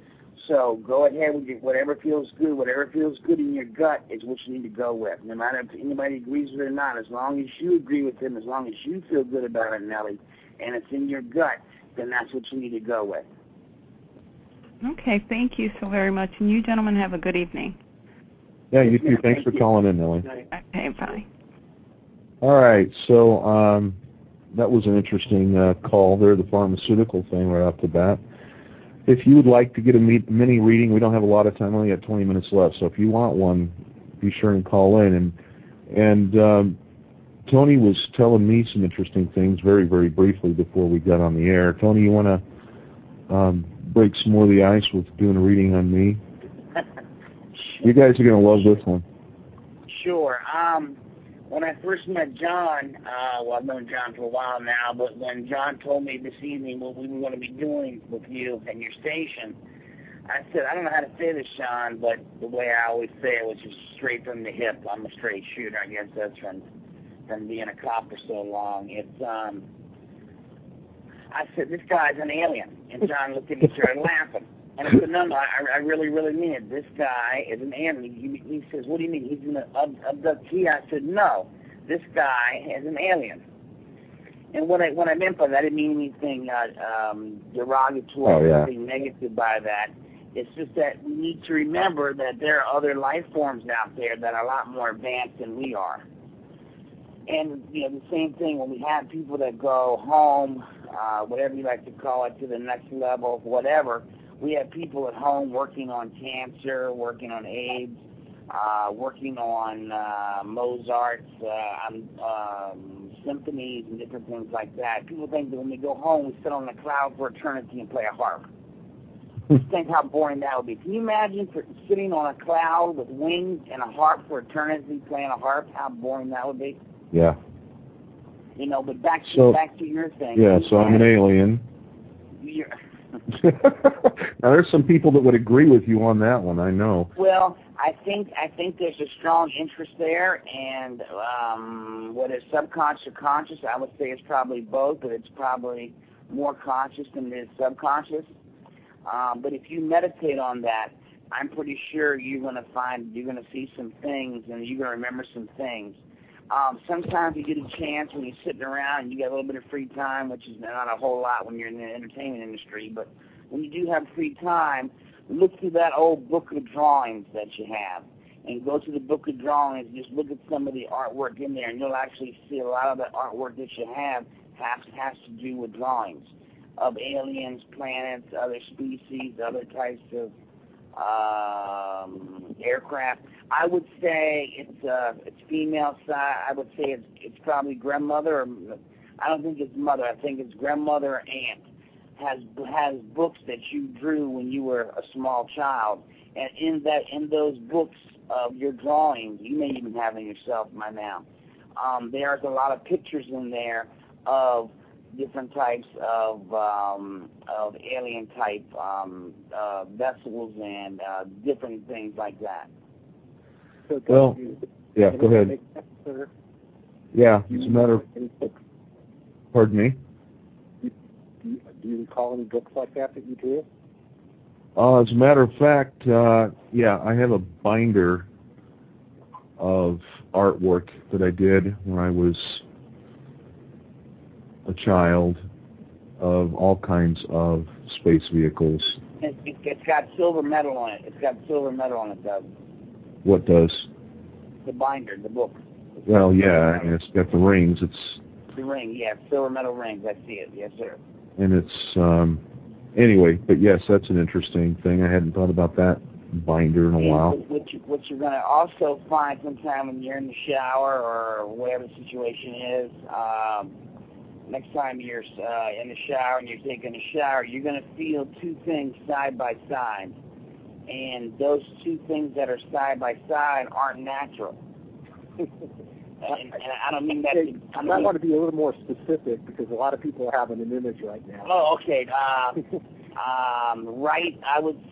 So go ahead with your, whatever feels good. Whatever feels good in your gut is what you need to go with. No matter if anybody agrees with it or not, as long as you agree with them, as long as you feel good about it, Nellie, and it's in your gut, then that's what you need to go with. Okay, thank you so very much. And you gentlemen have a good evening. Yeah, you too. Thanks for calling in, Nellie. Okay, bye. All right, so um, that was an interesting uh, call there, the pharmaceutical thing right off the bat. If you would like to get a mini reading, we don't have a lot of time, we only got twenty minutes left, so if you want one, be sure and call in. And and um, Tony was telling me some interesting things very, very briefly before we got on the air. Tony, you want to um, break some more of the ice with doing a reading on me? You guys are going to love this one. Sure. Um, when I first met John, uh, well, I've known John for a while now, but when John told me this evening what we were going to be doing with you and your station, I said, I don't know how to say this, Sean, but the way I always say it, which is straight from the hip. I'm a straight shooter. I guess that's from from being a cop for so long. It's um. I said, this guy's an alien, and John looked at me and started laughing. And I said, no, no, I, I really, really mean it. This guy is an alien. He, he says, what do you mean? He's an abductee? I said, no, this guy is an alien. And what I what I meant by that, I didn't mean anything uh, um, derogatory, oh, yeah. anything negative by that. It's just that we need to remember that there are other life forms out there that are a lot more advanced than we are. And, you know, the same thing when we have people that go home, uh, whatever you like to call it, to the next level, whatever. We have people at home working on cancer, working on AIDS, uh, working on uh, Mozart's uh, um, symphonies and different things like that. People think that when we go home, we sit on the cloud for eternity and play a harp. Just think how boring that would be. Can you imagine for sitting on a cloud with wings and a harp for eternity playing a harp? How boring that would be. Yeah. You know, but back to so, back to your thing. Yeah, so I'm an alien. You're now, there's some people that would agree with you on that one, I know. Well, I think I think there's a strong interest there, and um, whether it's subconscious or conscious, I would say it's probably both, but it's probably more conscious than it is subconscious. Um, but if you meditate on that, I'm pretty sure you're going to find, you're going to see some things, and you're going to remember some things. Um, sometimes you get a chance when you're sitting around and you got a little bit of free time, which is not a whole lot when you're in the entertainment industry, but when you do have free time, look through that old book of drawings that you have and go to the book of drawings and just look at some of the artwork in there, and you'll actually see a lot of the artwork that you have has, has to do with drawings of aliens, planets, other species, other types of um, aircraft. I would say it's uh, it's female side. I would say it's it's probably grandmother. Or, I don't think it's mother. I think it's grandmother or aunt has has books that you drew when you were a small child, and in that in those books of your drawings, you may even have them yourself by now. Um, there's a lot of pictures in there of different types of um, of alien type um, uh, vessels and uh, different things like that. So well, you, yeah, go ahead. That, yeah, it's a matter of... Pardon me? Do you, do you recall any books like that that you drew? Uh, as a matter of fact, uh, yeah, I have a binder of artwork that I did when I was a child of all kinds of space vehicles. It, it, it's got silver metal on it. It's got silver metal on it, Doug. What does? The binder, the book. It's well, yeah, and it's got the rings. It's the ring, yeah, silver metal rings. I see it. Yes, sir. And it's um, anyway, but yes, that's an interesting thing. I hadn't thought about that binder in a and while. What, you, what you're going to also find sometime when you're in the shower or whatever the situation is. Um, Next time you're uh, in the shower and you're taking a shower, you're going to feel two things side by side. And those two things that are side by side aren't natural. and, and I don't mean that... Hey, to, I, I want to be a little more specific because a lot of people are having an image right now. Oh, okay. Uh, um, right, I would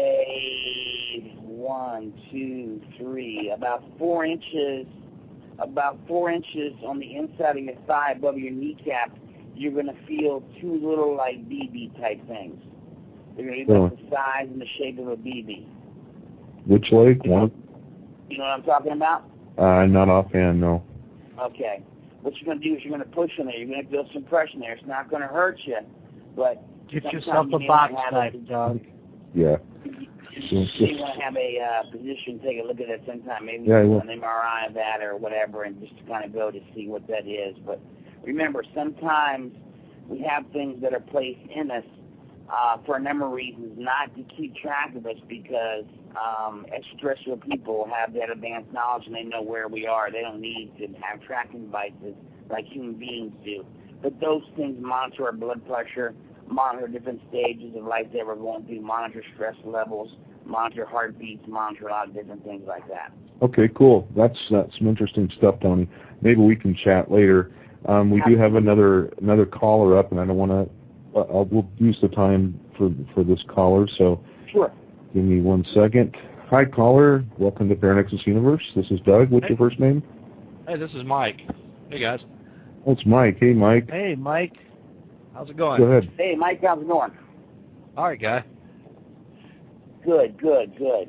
say one, two, three, about four inches... about four inches on the inside of your thigh above your kneecap, you're going to feel two little, like, B B type things. They're going to be oh. like the size and the shape of a B B. Which leg? You One? know, you know what I'm talking about? Uh, not offhand, no. Okay. What you're going to do is you're going to push in there. You're going to feel some pressure in there. It's not going to hurt you, but... Get yourself a box knife, Doug. Yeah. You may want to have a uh, physician take a look at it sometime, maybe yeah, an M R I of that or whatever, and just to kind of go to see what that is. But remember, sometimes we have things that are placed in us uh, for a number of reasons, not to keep track of us, because um, extraterrestrial people have that advanced knowledge and they know where we are. They don't need to have tracking devices like human beings do. But those things monitor our blood pressure, monitor different stages of life that we're going through, monitor stress levels, monitor heartbeats, monitor a lot of different things like that. Okay, cool. That's, that's some interesting stuff, Tony. Maybe we can chat later. Um, we do have another another caller up, and I don't want to. Uh, we'll use the time for for this caller. So, sure. Give me one second. Hi, caller. Welcome to Paranexus Universe. This is Doug. What's hey. your first name? Hey, this is Mike. Hey, guys. Oh, it's Mike. Hey, Mike. Hey, Mike. How's it going? Go ahead. Hey, Mike, how's it going? All right, guy. Good, good, good.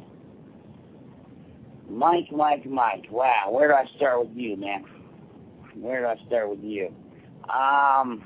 Mike, Mike, Mike. Wow, where do I start with you, man? Where do I start with you? Um,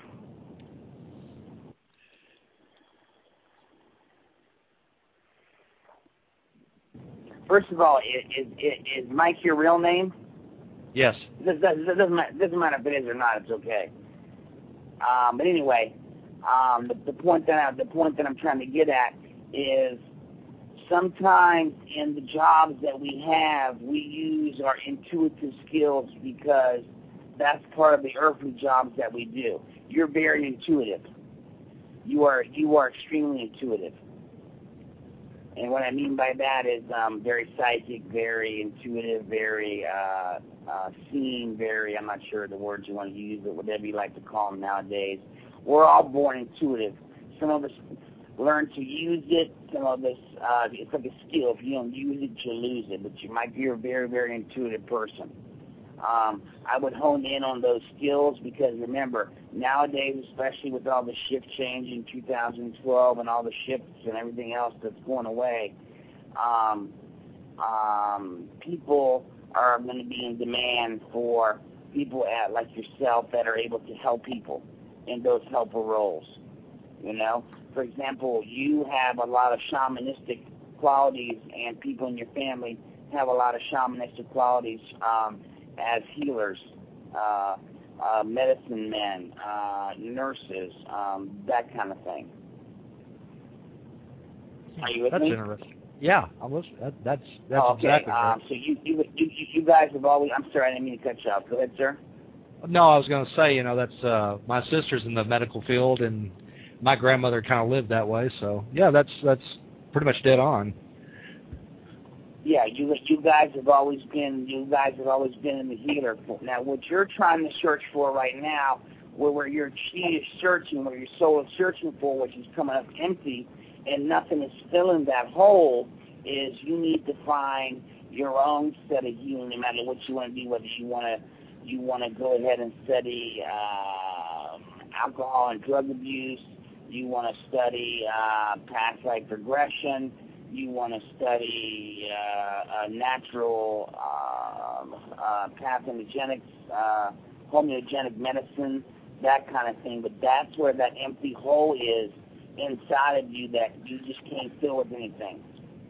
first of all, is, is, is Mike your real name? Yes. It doesn't, it doesn't, matter, doesn't matter if it is or not. It's okay. Um, but anyway, um, the, the point that I, the point that I'm trying to get at is sometimes in the jobs that we have, we use our intuitive skills because that's part of the earthly jobs that we do. You're very intuitive. You are you are extremely intuitive. And what I mean by that is um, very psychic, very intuitive, very uh, uh, seeing, very, I'm not sure the words you want to use, but whatever you like to call them nowadays. We're all born intuitive. Some of us learn to use it. Some of us, uh, it's like a skill. If you don't use it, you lose it. But you might be a very, very intuitive person. Um, I would hone in on those skills because, remember, nowadays, especially with all the shift change in two thousand twelve and all the shifts and everything else that's going away, um, um, people are going to be in demand for people at, like yourself that are able to help people in those helper roles. You know, for example, you have a lot of shamanistic qualities, and people in your family have a lot of shamanistic qualities um, as healers, uh, uh, medicine men, uh, nurses, um, that kind of thing. Are you with that's me? interesting. Yeah, I'm listening. That, that's that's oh, okay. exactly right. Um, so you, you you you guys have always. I'm sorry, I didn't mean to cut you off. Go ahead, sir. No, I was going to say, you know, that's uh, my sister's in the medical field, and my grandmother kind of lived that way. So yeah, that's that's pretty much dead on. Yeah, you you guys have always been you guys have always been in the healer. Now, what you're trying to search for right now, where where your chi is searching, where your soul is searching for, which is coming up empty, and nothing is filling that hole, is you need to find your own set of healing, no matter what you want to do, whether you want to you want to go ahead and study uh, alcohol and drug abuse, you want to study uh, past life regression, you want to study uh, uh, natural uh, uh, pathogenics, uh, homeogenic medicine, that kind of thing. But that's where that empty hole is inside of you that you just can't fill with anything.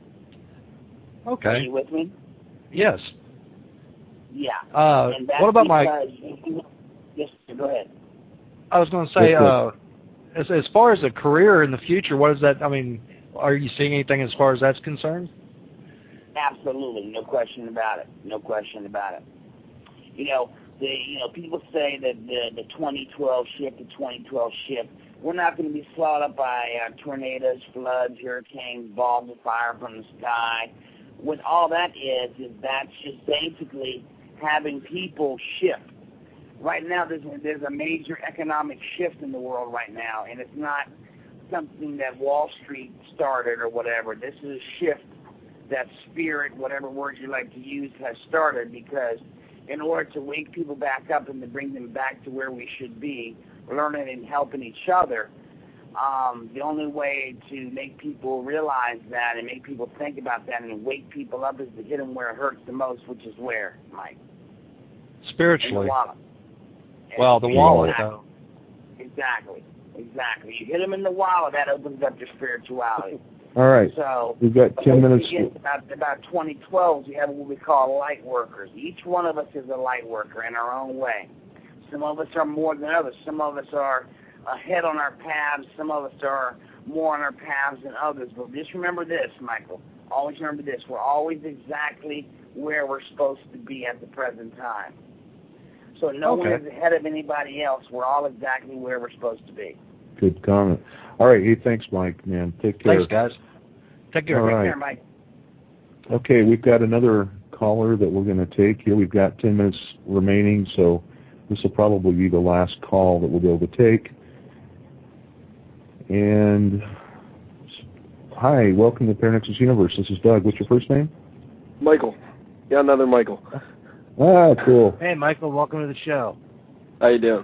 Okay. Are you with me? Yes. Yeah. Uh, and that's what about my? You, yes, go ahead. I was going to say, uh, as as far as a career in the future, what is that? I mean, are you seeing anything as far as that's concerned? Absolutely, no question about it. No question about it. You know, the you know people say that the the twenty twelve shift, the twenty twelve shift, we're not going to be swallowed up by uh, tornadoes, floods, hurricanes, balls of fire from the sky. What all that is is that's just basically having people shift. Right now, there's there's a major economic shift in the world right now, and it's not something that Wall Street started or whatever. This is a shift that spirit, whatever words you like to use, has started, because in order to wake people back up and to bring them back to where we should be, learning and helping each other, um, the only way to make people realize that and make people think about that and wake people up is to hit them where it hurts the most, which is where, Mike? Spiritually. In the wallet. Well, the wallet, though. Exactly. Exactly. You hit them in the wallet, that opens up your spirituality. All right. So we've got ten minutes. About, about twenty twelve, we have what we call light workers. Each one of us is a light worker in our own way. Some of us are more than others. Some of us are ahead on our paths. Some of us are more on our paths than others. But just remember this, Michael. Always remember this. We're always exactly where we're supposed to be at the present time. So no okay. one is ahead of anybody else. We're all exactly where we're supposed to be. Good comment. All right. Hey, thanks, Mike, man. Take care. Thanks, guys. Take care. All Take right. care, Mike. Okay, we've got another caller that we're going to take here. We've got ten minutes remaining, so this will probably be the last call that we'll be able to take. And hi, welcome to Paranexus Universe. This is Doug. What's your first name? Michael. Yeah, another Michael. Ah, cool. Hey, Michael, welcome to the show. How you doing?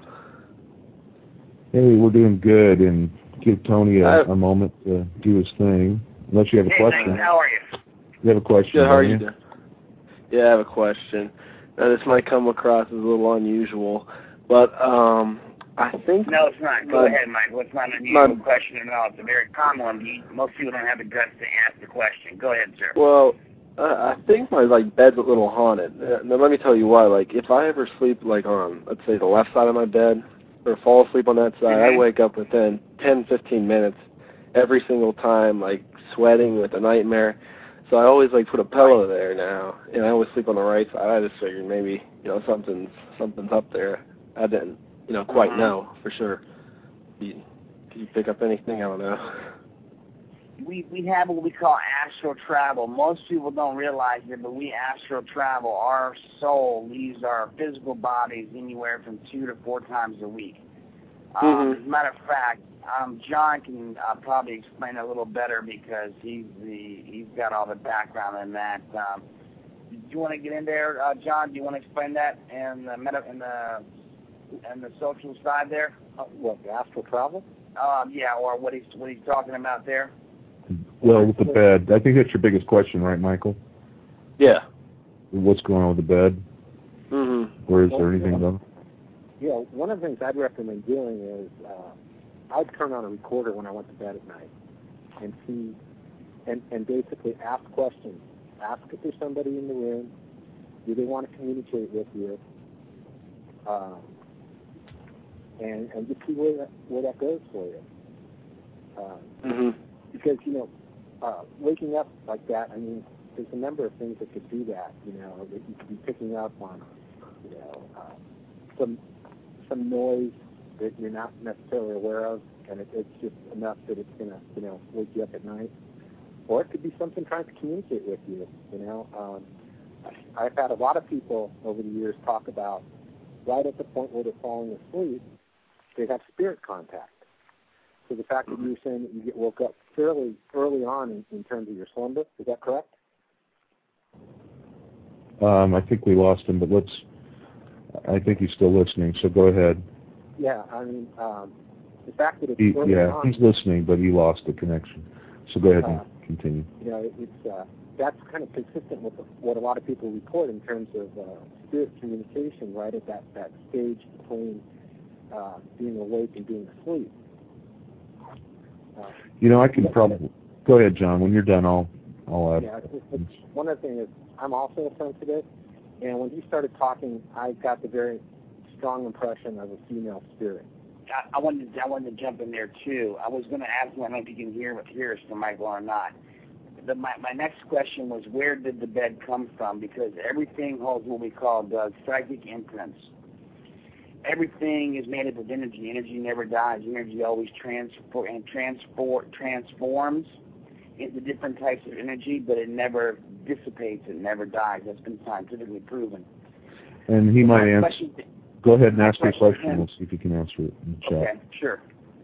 Hey, we're doing good, and give Tony a, I, a moment to do his thing. Unless you have a hey, question. Thanks. How are you? You have a question? Good. How are you you doing? Yeah, I have a question. Now, this might come across as a little unusual, but um, I think... No, it's not. Go my, ahead, Michael. It's not an unusual my, question at all. It's a very common one. Most people don't have the guts to ask the question. Go ahead, sir. Well, uh, I think my like bed's a little haunted. Uh, now, let me tell you why. Like, if I ever sleep like on, let's say, the left side of my bed, or fall asleep on that side, mm-hmm. I wake up within ten, fifteen minutes every single time, like sweating with a nightmare. So I always like put a pillow there now, and I always sleep on the right side. I just figured maybe you know something's something's up there. I didn't you know quite uh-huh. know for sure. Did you, did you pick up anything? I don't know. We we have what we call astral travel. Most people don't realize it, but we astral travel. Our soul leaves our physical bodies anywhere from two to four times a week. Um, mm-hmm. As a matter of fact, um, John can uh, probably explain it a little better because he's the he's got all the background in that. Um, do you want to get in there, uh, John? Do you want to explain that and the meta and the and the social side there? Uh, what, the astral travel? Um, yeah, or what he's what he's talking about there. Well, with the bed, I think that's your biggest question, right, Michael? Yeah. What's going on with the bed? Mm-hmm. Or is there anything though? Yeah, one of the things I'd recommend doing is uh, I'd turn on a recorder when I went to bed at night and see, and, and basically ask questions. Ask if there's somebody in the room. Do they want to communicate with you? Um, and and just see where that, where that goes for you. Um, mm-hmm. Because, you know, uh, waking up like that, I mean, there's a number of things that could do that, you know, that you could be picking up on, you know, uh, some some noise that you're not necessarily aware of, and it, it's just enough that it's going to, you know, wake you up at night. Or it could be something trying to communicate with you, you know. Um, I've had a lot of people over the years talk about right at the point where they're falling asleep, they have spirit contact. So the fact that you were saying that you get woke up fairly early on in, in terms of your slumber, is that correct? Um, I think we lost him, but let's, I think he's still listening, so go ahead. Yeah, I mean, um, the fact that it's He, early yeah, on, he's listening, but he lost the connection. So go ahead and uh, continue. You know, it's uh, that's kind of consistent with what a lot of people report in terms of uh, spirit communication, right at that, that stage between uh, being awake and being asleep. Uh, You know, I can probably, go ahead, John. When you're done, I'll, I'll add. Yeah, it's, it's, one other thing is I'm also sensitive, and when you started talking, I got the very strong impression of a female spirit. I, I wanted to, I wanted to jump in there too. I was going to ask him, I don't know if you can hear hear us, Michael, or not. The, my my next question was, where did the bed come from? Because everything holds what we call the psychic imprints. Everything is made up of energy. Energy never dies. Energy always transfor and transport transforms into different types of energy, but it never dissipates. It never dies. That's been scientifically proven. And he So might my answer. question, Go ahead and ask your question question. is- We'll see if you can answer it in the chat. Okay, sure.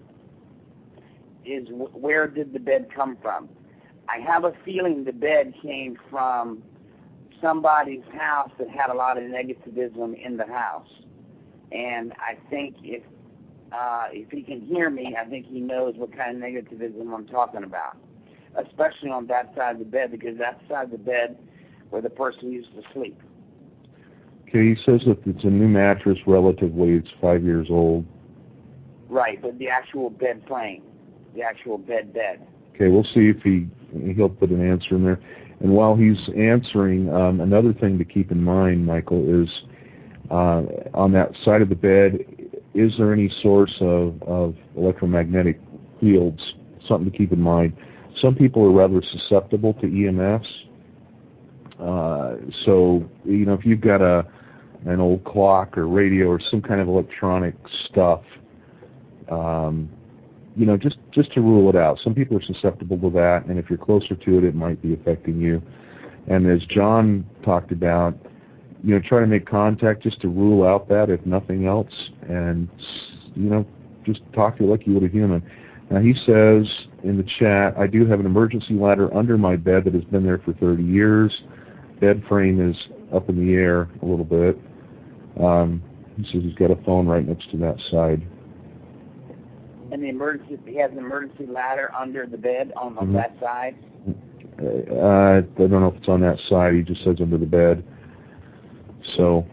Is w- where did the bed come from? I have a feeling the bed came from somebody's house that had a lot of negativism in the house. And I think if uh, if he can hear me, I think he knows what kind of negativism I'm talking about, especially on that side of the bed, because that's the side of the bed where the person used to sleep. Okay, he says that it's a new mattress relatively. It's five years old. Right, but the actual bed frame, the actual bed bed. Okay, we'll see if he, he'll put an answer in there. And while he's answering, um, another thing to keep in mind, Michael, is uh, on that side of the bed, is there any source of, of electromagnetic fields? Something to keep in mind. Some people are rather susceptible to E M Fs. Uh, so, you know, if you've got a an old clock or radio or some kind of electronic stuff, um, you know, just, just to rule it out. Some people are susceptible to that, and if you're closer to it, it might be affecting you. And as John talked about, you know, try to make contact just to rule out that, if nothing else, and, you know, just talk to it like you would a human. Now he says in the chat, I do have an emergency ladder under my bed that has been there for thirty years. Bed frame is up in the air a little bit. Um, he says he's got a phone right next to that side. And the emergency, he has an emergency ladder under the bed on, on Mm-hmm. that side? Uh, I don't know if it's on that side. He just says under the bed. So,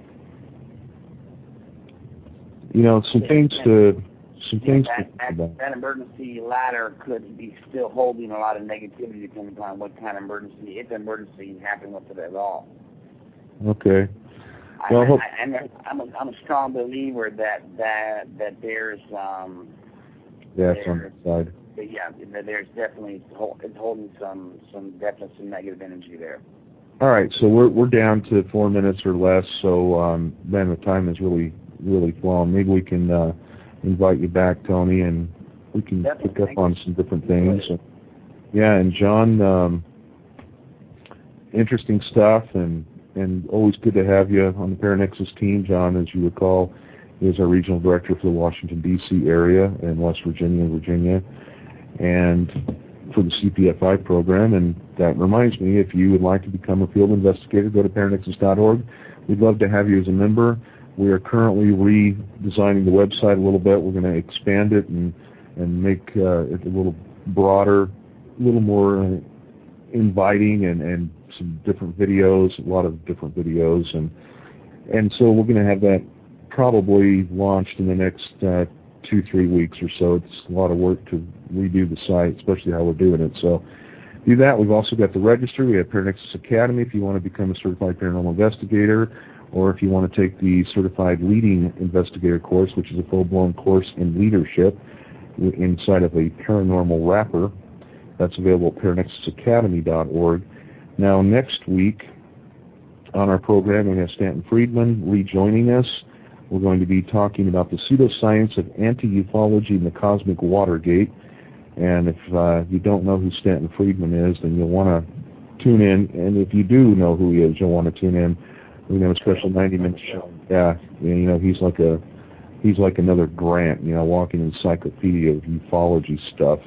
you know, some things to, some Yeah, things that, to think that, about. that emergency ladder could be still holding a lot of negativity depending upon what kind of emergency, if an emergency happened with it at all. Okay. I, Well, I, hope, I, I'm, a, I'm, a, I'm a strong believer that that that there's um yeah, it's on there, that side. that, yeah that there's definitely hold, it's holding some some definitely some negative energy there. All right, so we're we're down to four minutes or less. So um, then the time is really really flown. Maybe we can uh, invite you back, Tony, and we can Definitely. pick up Thank on some different things. Yeah, and John, um, interesting stuff, and and always good to have you on the Paranexus team. John, as you recall, is our regional director for the Washington, D C area and West Virginia and Virginia, and for the C P F I program. And that reminds me, if you would like to become a field investigator, go to paranexus dot org. We'd love to have you as a member. We are currently redesigning the website a little bit. We're going to expand it and, and make uh, it a little broader, a little more uh, inviting, and, and some different videos, a lot of different videos. And, and so we're going to have that probably launched in the next uh, two, three weeks or so. It's a lot of work to redo the site, especially how we're doing it. So do that. We've also got the register. We have Paranexus Academy if you want to become a certified paranormal investigator, or if you want to take the certified leading investigator course, which is a full-blown course in leadership inside of a paranormal wrapper. That's available at paranexus academy dot org. Now, next week on our program, we have Stanton Friedman rejoining us. We're going to be talking about the pseudoscience of anti-ufology and the cosmic Watergate. And if uh, you don't know who Stanton Friedman is, then you'll want to tune in. And if you do know who he is, you'll want to tune in. We're going to have a special ninety-minute show. Yeah, you know, he's like a he's like another Grant, you know, walking encyclopedia of ufology stuff.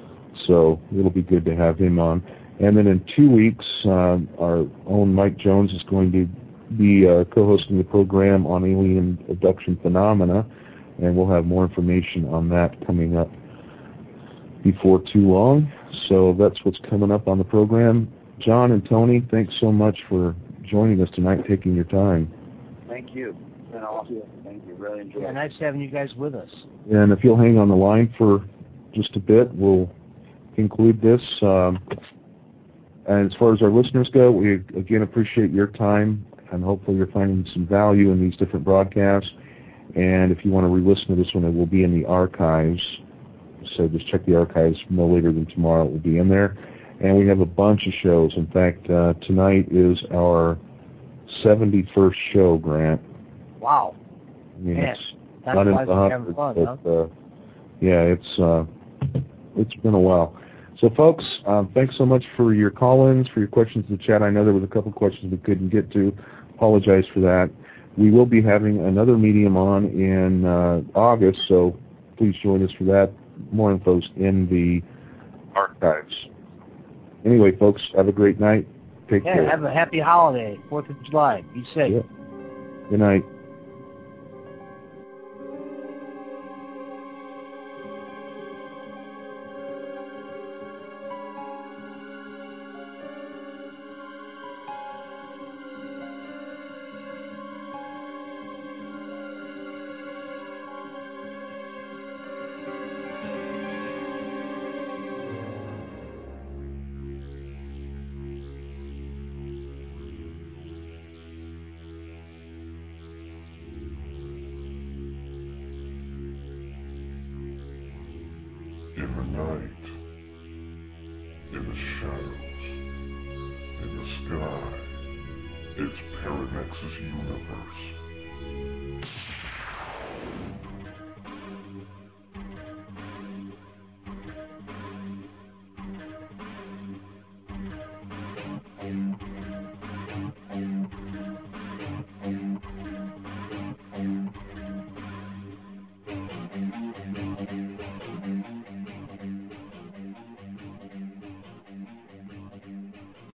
So it'll be good to have him on. And then in two weeks, uh, our own Mike Jones is going to be uh, co-hosting the program on alien abduction phenomena, and we'll have more information on that coming up before too long. So that's what's coming up on the program. John and Tony, thanks so much for joining us tonight, taking your time. Thank you. It's been awesome. Thank you. Really enjoyed Yeah, it. nice having you guys with us. And if you'll hang on the line for just a bit, we'll conclude this. Um, and as far as our listeners go, we again appreciate your time, and hopefully you're finding some value in these different broadcasts. And if you want to re-listen to this one, it will be in the archives. So just check the archives no later than tomorrow. It will be in there. And we have a bunch of shows. In fact, uh, tonight is our seventy-first show, Grant. Wow. I mean, Man, it's that's not in why the we're having hundreds, fun, but, uh, yeah, it's uh, it's been a while. So, folks, um, thanks so much for your call-ins, for your questions in the chat. I know there was a couple of questions we couldn't get to. Apologize for that. We will be having another medium on in uh, August, so please join us for that. More info's in the archives. Anyway, folks, have a great night. Take Yeah, care. have a happy holiday, fourth of July. Be safe. Yeah. Good night. In the night, in the shadows, in the sky, it's Paranexus Universe.